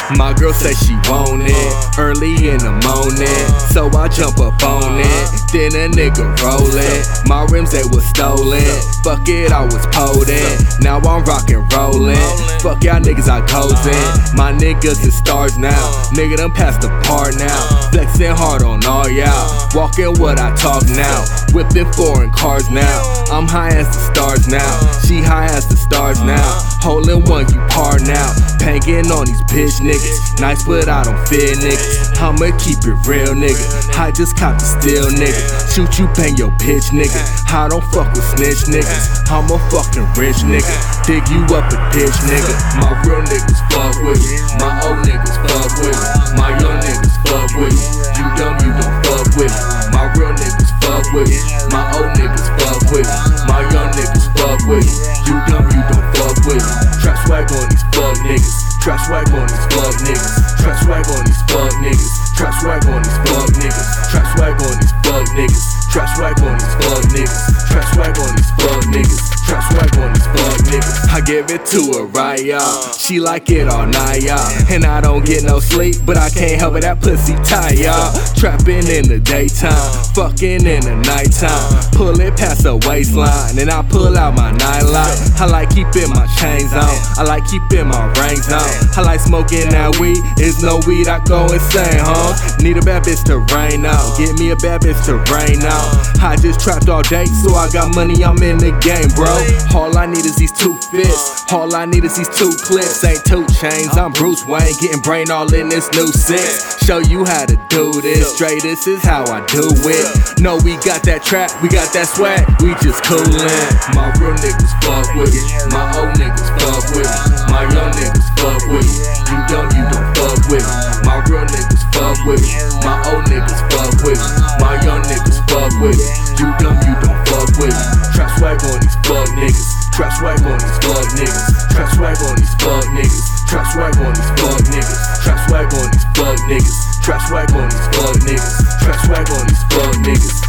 My girl say she want it early in the morning, so I jump up on it. Then a nigga rollin', my rims they was stolen. Fuck it, I was potent. Now I'm rockin' rollin'. Fuck y'all niggas, I coastin'. My niggas is stars now. Nigga done passed the part now. Flexin' hard on all y'all. Walkin' what I talk now. Whippin' foreign cars now. I'm high as the stars now. She high as the stars now. Holdin' one, you par now. Pankin' on these bitch niggas. Nice, but I don't fear niggas. I'ma keep it real, nigga. I just cop the steel, nigga. Shoot you, bang your bitch, nigga. I don't fuck with snitch niggas. I'm a fucking rich nigga. Dig you up a ditch, nigga. My real niggas fuck with me. My old niggas fuck with me. My young niggas fuck with me. You dumb, you don't fuck with me. My real niggas fuck with me. My old niggas fuck with me. My young niggas fuck with me. You dumb, you don't fuck with me. Trap swag on these fuck niggas. Trap swag on these fuck niggas. Trap swag on these fuck niggas. Trap swag on these fuck niggas. Trap swag on these fuck niggas. Trap swag on these fuck niggas. Trap swag on these fuck niggas. Trap swag on these fuck niggas. I give it to her right, y'all. She like it all night, y'all. And I don't get no sleep, but I can't help it, that pussy tight, y'all. Trapping in the daytime, fucking in the nighttime. Pull it past the waistline, and I pull out my nightlight. I like keeping my chains on, I like keeping my rings on. I like smoking that weed, it's no weed, I go insane, huh? Need a bad bitch to rain out, get me a bad bitch to rain out. I just trapped all day, so I got money, I'm in the game, bro. All I need is these 2 fists, all I need is these 2 clips. Ain't 2 chains, I'm Bruce Wayne, getting brain all in this new 6. Show you how to do this, straight this is how I do it. No, we got that trap, we got that swag, we just coolin'. My real niggas fuck with me, my old niggas fuck with me. My young niggas fuck with me, you dumb, you don't fuck with me. My real niggas fuck with me, my old niggas fuck with me. My young niggas fuck with me, you dumb, you don't fuck with me. Trap swag on these fuck niggas. Trap swag on these fuck niggas. Trap swag on these fuck niggas. Trap swag on these fuck niggas. Trap swag on these fuck niggas. Trap swag on these fuck niggas. Trap swag on these fuck niggas.